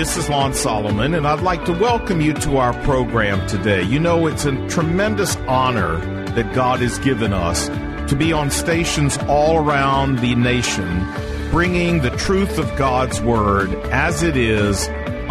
this is Lon Solomon, and I'd like to welcome you to our program today. You know, it's a tremendous honor that God has given us to be on stations all around the nation, bringing the truth of God's Word as it is,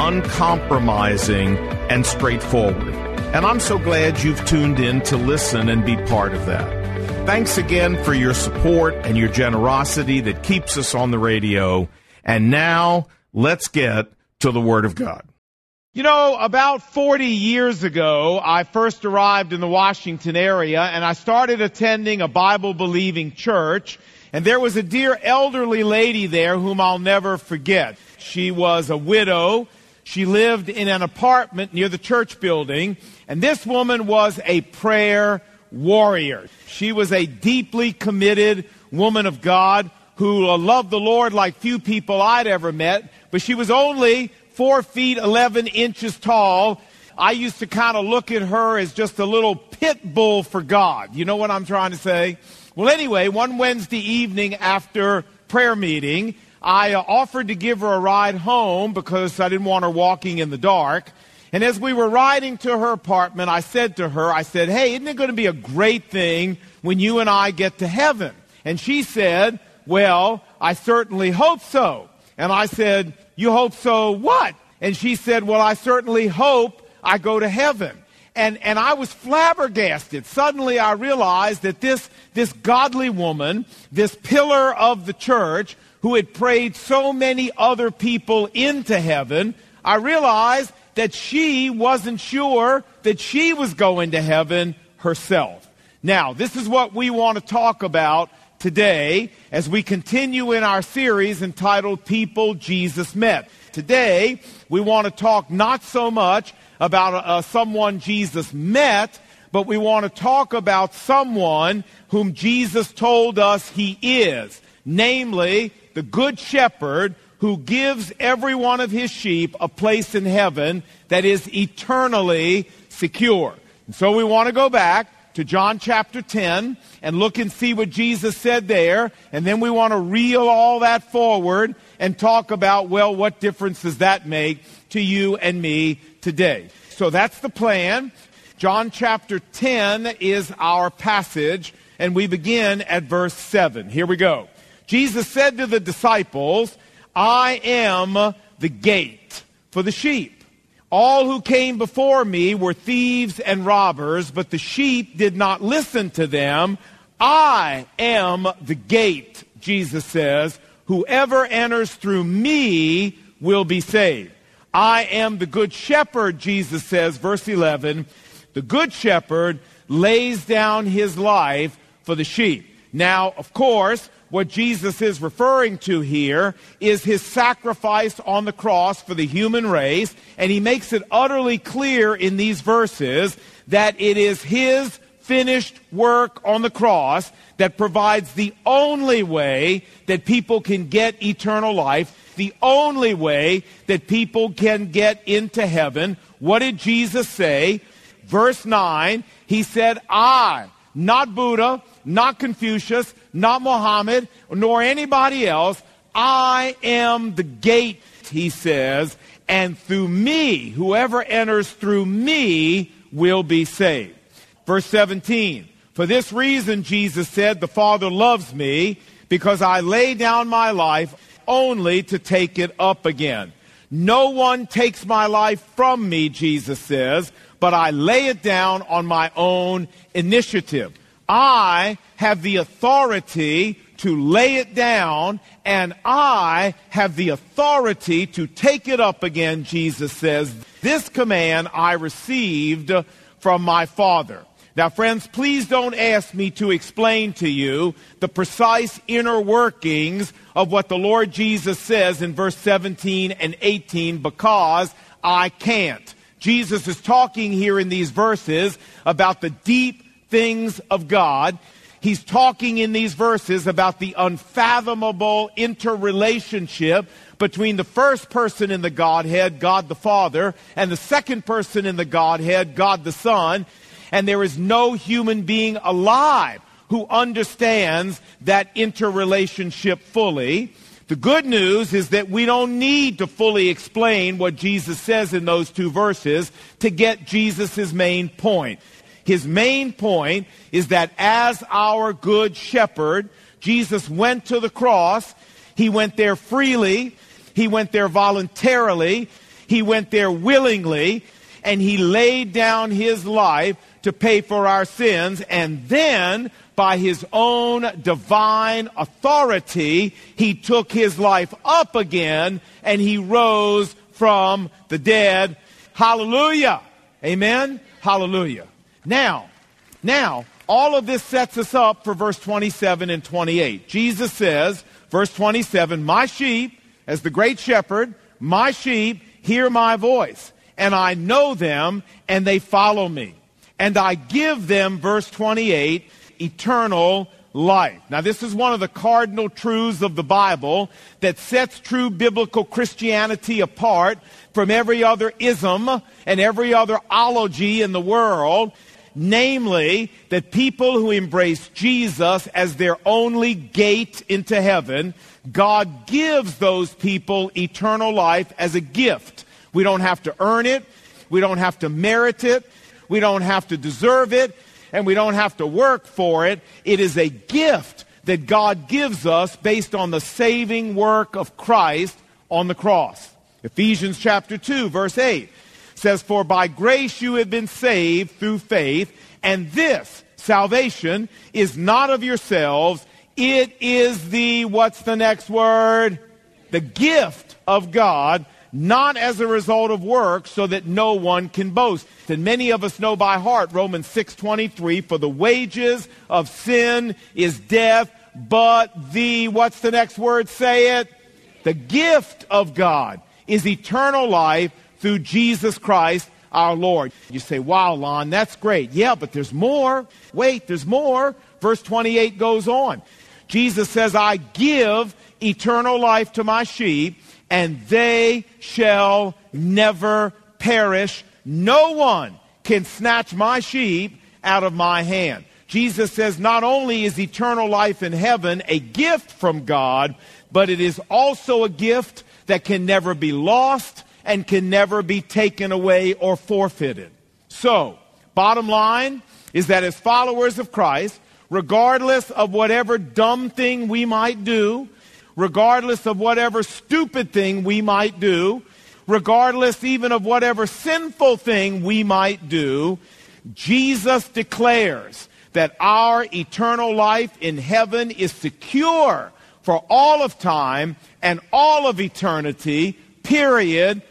uncompromising and straightforward. And I'm so glad you've tuned in to listen and be part of that. Thanks again for your support and your generosity that keeps us on the radio. And now, let's get to the Word of God. You know, about 40 years ago, I first arrived in the Washington area, and I started attending a Bible-believing church, and there was a dear elderly lady there whom I'll never forget. She was a widow. She lived in an apartment near the church building, and this woman was a prayer warrior. She was a deeply committed woman of God who loved the Lord like few people I'd ever met, but she was only 4 feet 11 inches tall. I used to kind of look at her as just a little pit bull for God. You know what I'm trying to say? Well, anyway, one Wednesday evening after prayer meeting, I offered to give her a ride home because I didn't want her walking in the dark. And as we were riding to her apartment, I said to her, hey, isn't it going to be a great thing when you and I get to heaven? And she said, well, I certainly hope so. And I said, you hope so what? And she said, well, I certainly hope I go to heaven. And I was flabbergasted. Suddenly I realized that this godly woman, this pillar of the church, who had prayed so many other people into heaven, I realized that she wasn't sure that she was going to heaven herself. Now, this is what we want to talk about today as we continue in our series entitled People Jesus Met. Today, we want to talk not so much about someone Jesus met, but we want to talk about someone whom Jesus told us he is, namely the Good Shepherd who gives every one of his sheep a place in heaven that is eternally secure. And so we want to go back to John chapter 10 and look and see what Jesus said there, and then we want to reel all that forward and talk about, well, what difference does that make to you and me today? So that's the plan. John chapter 10 is our passage, and we begin at verse 7. Here we go. Jesus said to the disciples, I am the gate for the sheep. All who came before me were thieves and robbers, but the sheep did not listen to them. I am the gate, Jesus says. Whoever enters through me will be saved. I am the good shepherd, Jesus says, verse 11. The good shepherd lays down his life for the sheep. Now, of course, what Jesus is referring to here is his sacrifice on the cross for the human race, and he makes it utterly clear in these verses that it is his finished work on the cross that provides the only way that people can get eternal life, the only way that people can get into heaven. What did Jesus say? Verse 9, he said, I, not Buddha, not Confucius, not Muhammad, nor anybody else. I am the gate, he says, and through me, whoever enters through me will be saved. Verse 17, for this reason, Jesus said, the Father loves me because I lay down my life only to take it up again. No one takes my life from me, Jesus says, but I lay it down on my own initiative. I have the authority to lay it down, and I have the authority to take it up again, Jesus says. This command I received from my Father. Now, friends, please don't ask me to explain to you the precise inner workings of what the Lord Jesus says in verse 17 and 18, because I can't. Jesus is talking here in these verses about the deep things of God. He's talking in these verses about the unfathomable interrelationship between the first person in the Godhead, God the Father, and the second person in the Godhead, God the Son. And there is no human being alive who understands that interrelationship fully. The good news is that we don't need to fully explain what Jesus says in those two verses to get Jesus' main point. His main point is that as our good shepherd, Jesus went to the cross. He went there freely. He went there voluntarily. He went there willingly. And he laid down his life to pay for our sins. And then, by his own divine authority, he took his life up again and he rose from the dead. Hallelujah. Amen. Hallelujah. Now, all of this sets us up for verse 27 and 28. Jesus says, verse 27, my sheep, as the great shepherd, my sheep hear my voice, and I know them, and they follow me. And I give them, verse 28, eternal life. Now, this is one of the cardinal truths of the Bible that sets true biblical Christianity apart from every other ism and every other ology in the world. Namely, that people who embrace Jesus as their only gate into heaven, God gives those people eternal life as a gift. We don't have to earn it. We don't have to merit it. We don't have to deserve it. And we don't have to work for it. It is a gift that God gives us based on the saving work of Christ on the cross. Ephesians chapter 2, verse 8 says, for by grace you have been saved through faith, and this salvation is not of yourselves. It is the, what's the next word? The gift of God, not as a result of work, so that no one can boast. And many of us know by heart Romans 6:23, for the wages of sin is death, but the, what's the next word? Say it. The gift of God is eternal life through Jesus Christ our Lord. You say, wow, Lon, that's great. Yeah, but there's more. Wait, there's more. Verse 28 goes on. Jesus says, I give eternal life to my sheep, and they shall never perish. No one can snatch my sheep out of my hand. Jesus says not only is eternal life in heaven a gift from God, but it is also a gift that can never be lost and can never be taken away or forfeited. So, bottom line is that as followers of Christ, regardless of whatever dumb thing we might do, regardless of whatever stupid thing we might do, regardless even of whatever sinful thing we might do, Jesus declares that our eternal life in heaven is secure for all of time and all of eternity, period,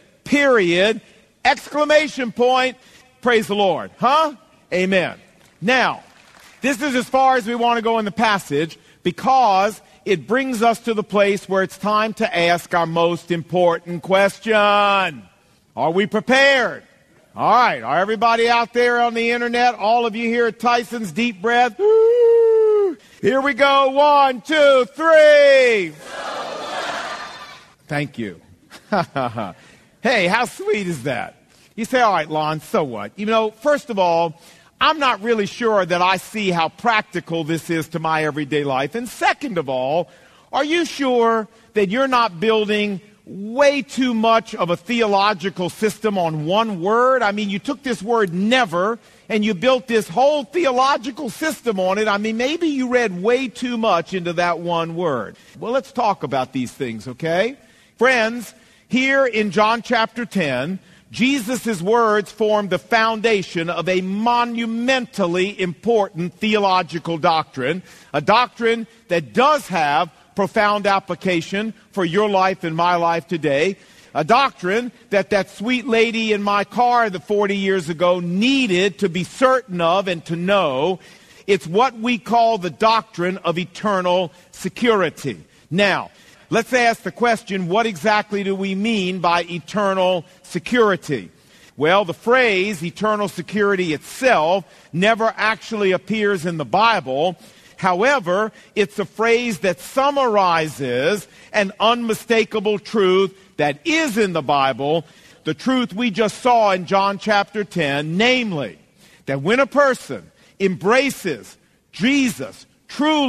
exclamation point, praise the Lord. Huh? Amen. Now, this is as far as we want to go in the passage because it brings us to the place where it's time to ask our most important question. Are we prepared? All right. Are everybody out there on the internet, all of you here at Tyson's, deep breath? Woo! Here we go. 1, 2, 3. Thank you. Hey, how sweet is that? You say, all right, Lon, so what? You know, first of all, I'm not really sure that I see how practical this is to my everyday life. And second of all, are you sure that you're not building way too much of a theological system on one word? I mean, you took this word never and you built this whole theological system on it. I mean, maybe you read way too much into that one word. Well, let's talk about these things, okay? Friends, here in John chapter 10, Jesus' words form the foundation of a monumentally important theological doctrine, a doctrine that does have profound application for your life and my life today, a doctrine that sweet lady in my car 40 years ago needed to be certain of and to know. It's what we call the doctrine of eternal security. Now, let's ask the question, what exactly do we mean by eternal security? Well, the phrase eternal security itself never actually appears in the Bible. However, it's a phrase that summarizes an unmistakable truth that is in the Bible, the truth we just saw in John chapter 10, namely, that when a person embraces Jesus truly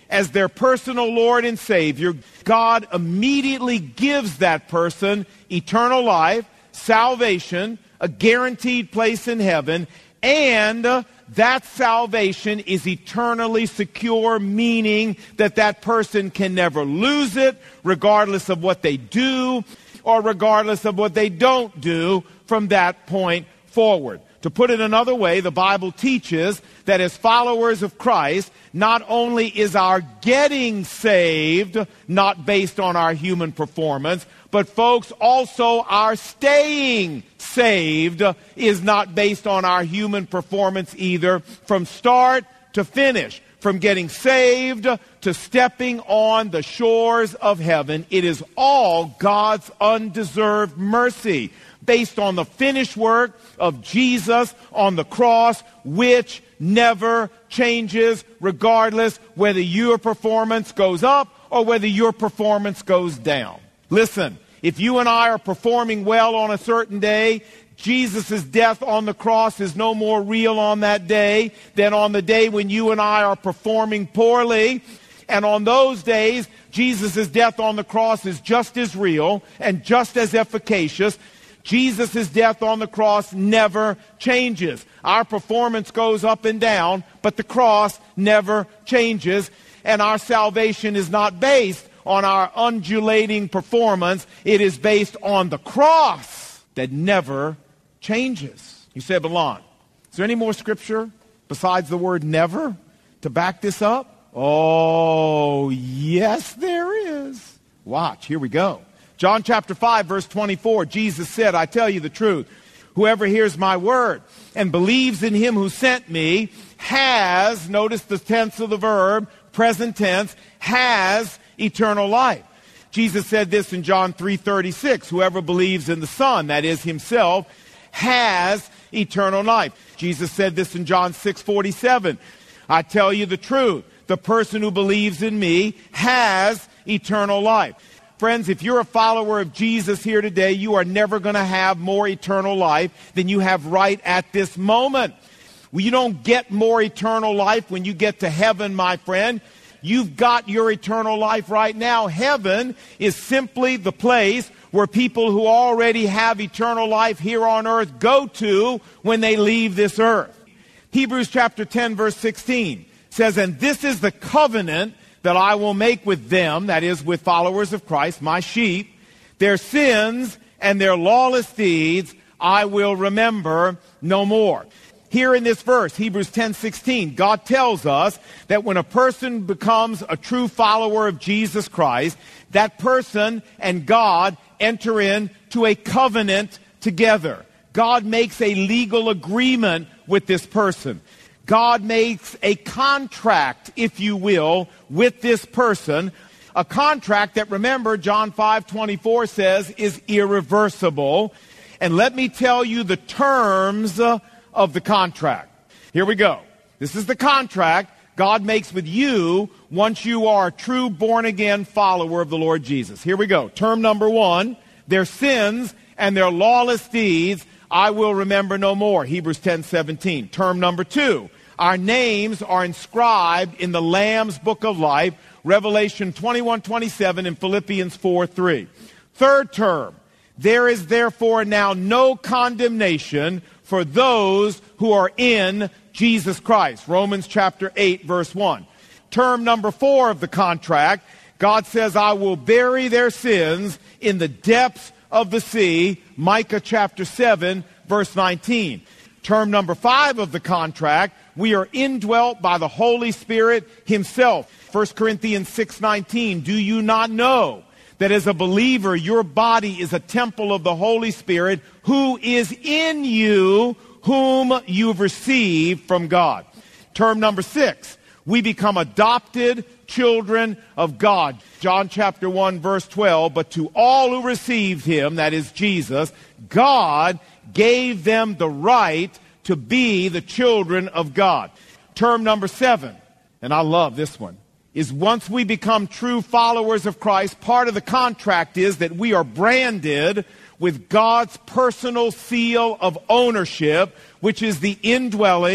as their personal Lord and Savior, God immediately gives that person eternal life, salvation, a guaranteed place in heaven, and that salvation is eternally secure, meaning that that person can never lose it, regardless of what they do or regardless of what they don't do from that point forward. To put it another way, the Bible teaches that as followers of Christ, not only is our getting saved not based on our human performance, but folks, also our staying saved is not based on our human performance either, from start to finish. From getting saved to stepping on the shores of heaven, it is all God's undeserved mercy, based on the finished work of Jesus on the cross, which never changes, regardless whether your performance goes up or whether your performance goes down. Listen, if you and I are performing well on a certain day, Jesus' death on the cross is no more real on that day than on the day when you and I are performing poorly. And on those days, Jesus' death on the cross is just as real and just as efficacious. Jesus' death on the cross never changes. Our performance goes up and down, but the cross never changes. And our salvation is not based on our undulating performance. It is based on the cross that never changes. You say, Belon, is there any more scripture besides the word never to back this up? Oh, yes, there is. Watch, here we go. John chapter 5, verse 24, Jesus said, I tell you the truth. Whoever hears my word and believes in him who sent me has, notice the tense of the verb, present tense, has eternal life. Jesus said this in John 3:36, whoever believes in the Son, that is himself, has eternal life. Jesus said this in John 6:47, I tell you the truth, the person who believes in me has eternal life. Friends, if you're a follower of Jesus here today, you are never going to have more eternal life than you have right at this moment. Well, you don't get more eternal life when you get to heaven, my friend. You've got your eternal life right now. Heaven is simply the place where people who already have eternal life here on earth go to when they leave this earth. Hebrews chapter 10, verse 16 says, and this is the covenant that I will make with them, that is, with followers of Christ, my sheep, their sins and their lawless deeds I will remember no more. Here in this verse, Hebrews 10:16, God tells us that when a person becomes a true follower of Jesus Christ, that person and God enter into a covenant together. God makes a legal agreement with this person. God makes a contract, if you will, with this person. A contract that, remember, John 5:24 says is irreversible. And let me tell you the terms of the contract. Here we go. This is the contract God makes with you once you are a true born-again follower of the Lord Jesus. Here we go. Term number 1, their sins and their lawless deeds I will remember no more. Hebrews 10:17. Term number 2, our names are inscribed in the Lamb's book of life. Revelation 21:27 and Philippians 4:3. Third term, there is therefore now no condemnation for those who are in Jesus Christ. Romans chapter 8, verse 1. Term number 4 of the contract, God says, I will bury their sins in the depths of the sea. Micah chapter 7, verse 19. Term number 5 of the contract, we are indwelt by the Holy Spirit himself. 1 Corinthians 6:19, do you not know that as a believer, your body is a temple of the Holy Spirit who is in you, whom you've received from God. Term number 6, we become adopted children of God. John chapter 1, verse 12, but to all who received him, that is Jesus, God gave them the right to be the children of God. Term number 7, and I love this one, is once we become true followers of Christ, part of the contract is that we are branded with God's personal seal of ownership, which is the indwelling,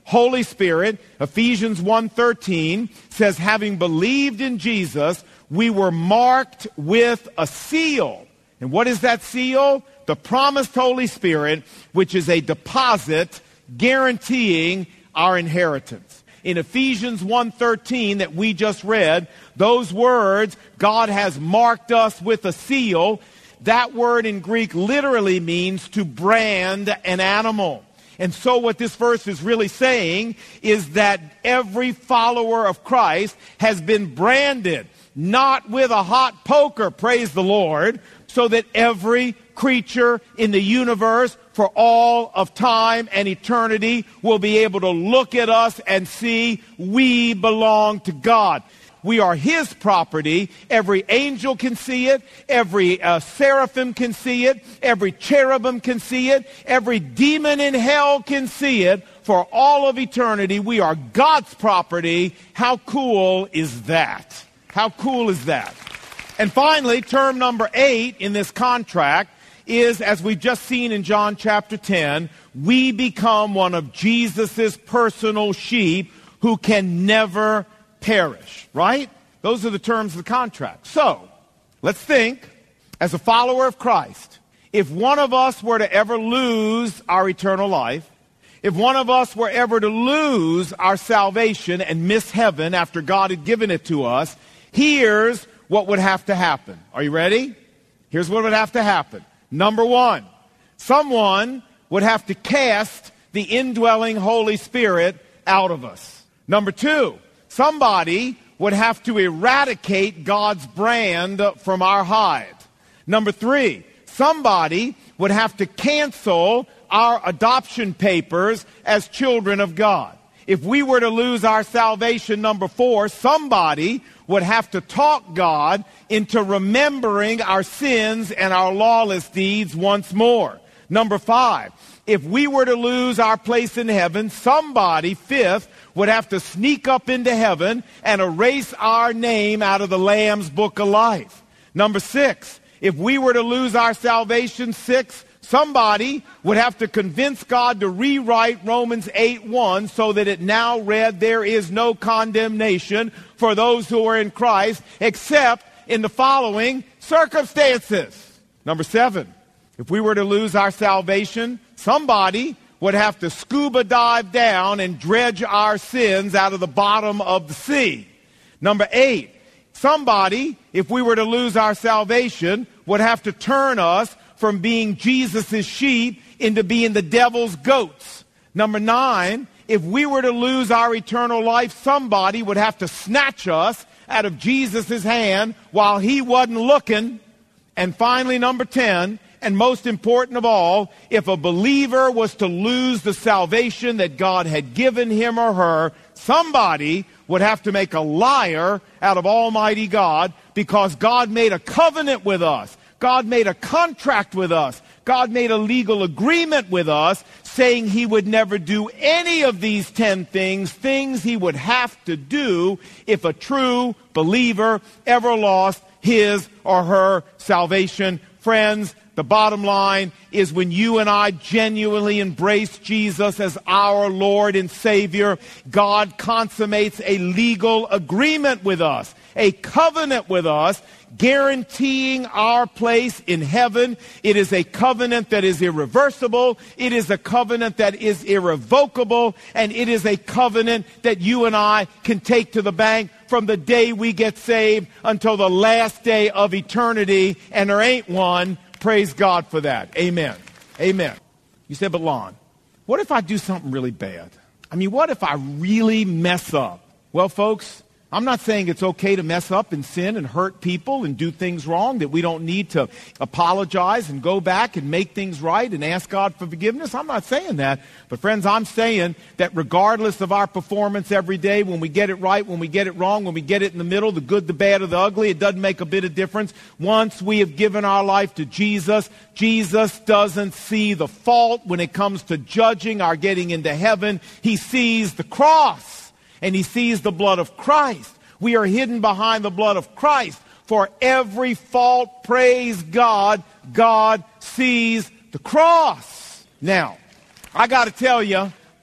Holy Spirit, Ephesians 1:13 says, having believed in Jesus, we were marked with a seal. And what is that seal? The promised Holy Spirit, which is a deposit guaranteeing our inheritance. In Ephesians 1:13 that we just read, those words, God has marked us with a seal, that word in Greek literally means to brand an animal. And so what this verse is really saying is that every follower of Christ has been branded, not with a hot poker, praise the Lord, so that every creature in the universe for all of time and eternity will be able to look at us and see we belong to God. We are His property. Every angel can see it. Every seraphim can see it. Every cherubim can see it. Every demon in hell can see it. For all of eternity, we are God's property. How cool is that? How cool is that? And finally, term number 8 in this contract is, as we've just seen in John chapter 10, we become one of Jesus' personal sheep who can never perish, right? Those are the terms of the contract. So, let's think, as a follower of Christ, if one of us were to ever lose our eternal life, if one of us were ever to lose our salvation and miss heaven after God had given it to us, here's what would have to happen. Are you ready? Here's what would have to happen. Number 1, someone would have to cast the indwelling Holy Spirit out of us. Number 2, somebody would have to eradicate God's brand from our hide. Number 3, somebody would have to cancel our adoption papers as children of God. If we were to lose our salvation, number 4, somebody would have to talk God into remembering our sins and our lawless deeds once more. Number 5, if we were to lose our place in heaven, somebody, 5th, would have to sneak up into heaven and erase our name out of the Lamb's book of life. Number 6, if we were to lose our salvation, 6, somebody would have to convince God to rewrite Romans 8:1 so that it now read, there is no condemnation for those who are in Christ except in the following circumstances. Number 7, if we were to lose our salvation, somebody would have to scuba dive down and dredge our sins out of the bottom of the sea. Number 8, somebody, if we were to lose our salvation, would have to turn us from being Jesus' sheep into being the devil's goats. Number 9, if we were to lose our eternal life, somebody would have to snatch us out of Jesus' hand while He wasn't looking. And finally, number 10, and most important of all, if a believer was to lose the salvation that God had given him or her, somebody would have to make a liar out of Almighty God, because God made a covenant with us. God made a contract with us. God made a legal agreement with us saying He would never do any of these 10 things He would have to do if a true believer ever lost his or her salvation. Friends, the bottom line is when you and I genuinely embrace Jesus as our Lord and Savior, God consummates a legal agreement with us, a covenant with us, guaranteeing our place in heaven. It is a covenant that is irreversible. It is a covenant that is irrevocable. And it is a covenant that you and I can take to the bank from the day we get saved until the last day of eternity. And there ain't one. Praise God for that. Amen. Amen. You said, but Lon, what if I do something really bad? I mean, what if I really mess up? Well, folks, I'm not saying it's okay to mess up and sin and hurt people and do things wrong, that we don't need to apologize and go back and make things right and ask God for forgiveness. I'm not saying that. But friends, I'm saying that regardless of our performance every day, when we get it right, when we get it wrong, when we get it in the middle, the good, the bad, or the ugly, it doesn't make a bit of difference. Once we have given our life to Jesus, Jesus doesn't see the fault when it comes to judging our getting into heaven. He sees the cross. And He sees the blood of Christ. We are hidden behind the blood of Christ. For every fault, praise God, God sees the cross. Now, I got to tell you,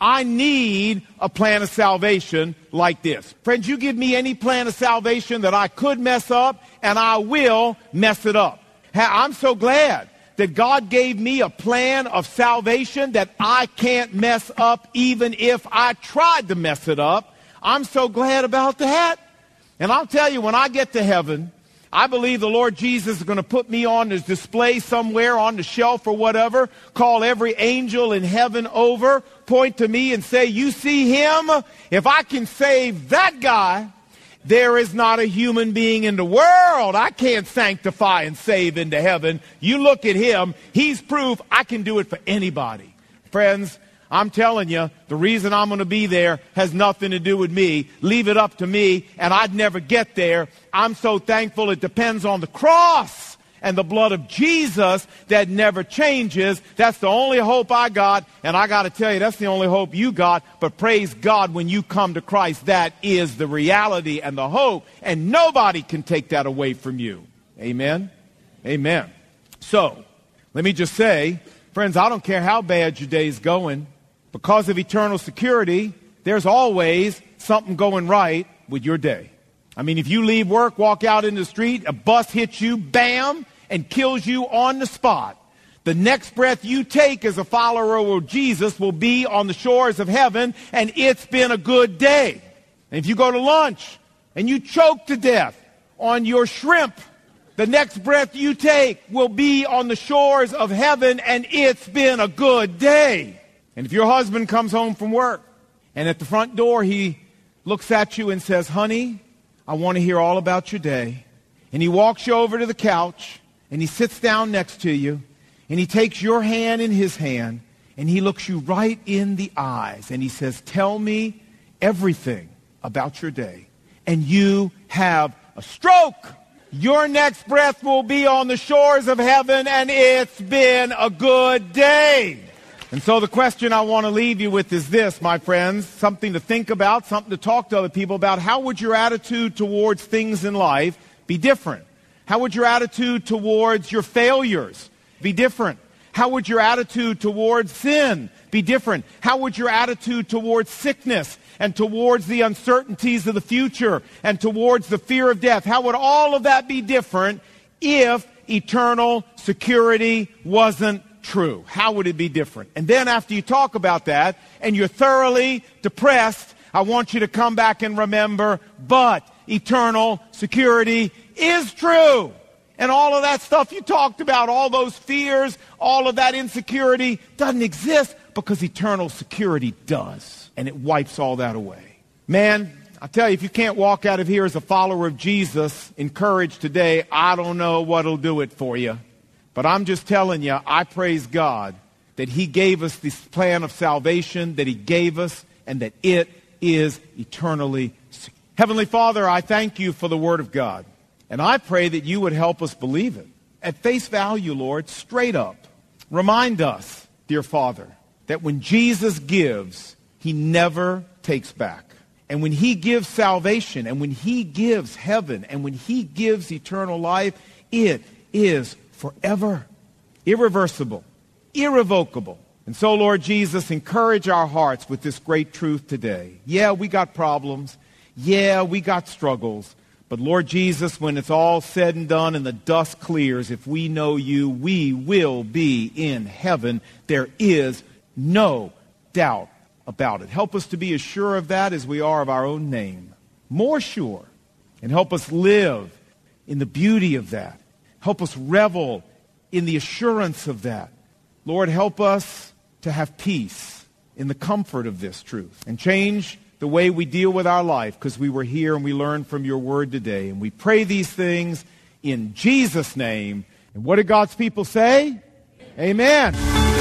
I need a plan of salvation like this. Friends, you give me any plan of salvation that I could mess up, and I will mess it up. I'm so glad that God gave me a plan of salvation that I can't mess up even if I tried to mess it up. I'm so glad about that. And I'll tell you, when I get to heaven, I believe the Lord Jesus is going to put me on his display somewhere on the shelf or whatever, call every angel in heaven over, point to me and say, you see him? If I can save that guy, there is not a human being in the world I can't sanctify and save into heaven. You look at him, he's proof I can do it for anybody. Friends, I'm telling you, the reason I'm going to be there has nothing to do with me. Leave it up to me, and I'd never get there. I'm so thankful it depends on the cross and the blood of Jesus that never changes. That's the only hope I got, and I got to tell you, that's the only hope you got. But praise God, when you come to Christ, that is the reality and the hope, and nobody can take that away from you. Amen? Amen. So, let me just say, friends, I don't care how bad your day's going. Because of eternal security, there's always something going right with your day. I mean, if you leave work, walk out in the street, a bus hits you, bam, and kills you on the spot. The next breath you take as a follower of Jesus will be on the shores of heaven, and it's been a good day. And if you go to lunch and you choke to death on your shrimp, the next breath you take will be on the shores of heaven, and it's been a good day. And if your husband comes home from work, and at the front door he looks at you and says, honey, I want to hear all about your day. And he walks you over to the couch, and he sits down next to you, and he takes your hand in his hand, and he looks you right in the eyes, and he says, tell me everything about your day. And you have a stroke. Your next breath will be on the shores of heaven, and it's been a good day. And so the question I want to leave you with is this, my friends, something to think about, something to talk to other people about. How would your attitude towards things in life be different? How would your attitude towards your failures be different? How would your attitude towards sin be different? How would your attitude towards sickness and towards the uncertainties of the future and towards the fear of death? How would all of that be different if eternal security wasn't true? How would it be different? And then after you talk about that and you're thoroughly depressed, I want you to come back and remember, but eternal security is true. And all of that stuff you talked about, all those fears, all of that insecurity doesn't exist because eternal security does. And it wipes all that away. Man, I tell you, if you can't walk out of here as a follower of Jesus encouraged today, I don't know what'll do it for you. But I'm just telling you, I praise God that he gave us this plan of salvation, that he gave us, and that it is eternally secure. Heavenly Father, I thank you for the Word of God. And I pray that you would help us believe it. At face value, Lord, straight up, remind us, dear Father, that when Jesus gives, he never takes back. And when he gives salvation, and when he gives heaven, and when he gives eternal life, it is forever, irreversible, irrevocable. And so, Lord Jesus, encourage our hearts with this great truth today. Yeah, we got problems. Yeah, we got struggles. But Lord Jesus, when it's all said and done and the dust clears, if we know you, we will be in heaven. There is no doubt about it. Help us to be as sure of that as we are of our own name. More sure. And help us live in the beauty of that. Help us revel in the assurance of that. Lord, help us to have peace in the comfort of this truth. And change the way we deal with our life, because we were here and we learned from your word today. And we pray these things in Jesus' name. And what did God's people say? Amen.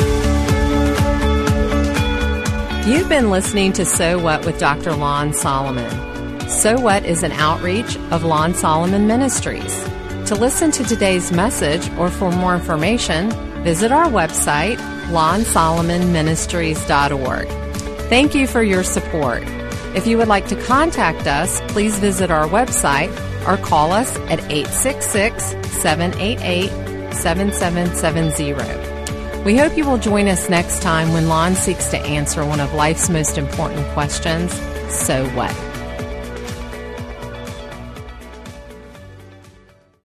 You've been listening to So What with Dr. Lon Solomon. So What is an outreach of Lon Solomon Ministries. To listen to today's message or for more information, visit our website, lonsolomonministries.org. Thank you for your support. If you would like to contact us, please visit our website or call us at 866-788-7770. We hope you will join us next time when Lon seeks to answer one of life's most important questions, so what?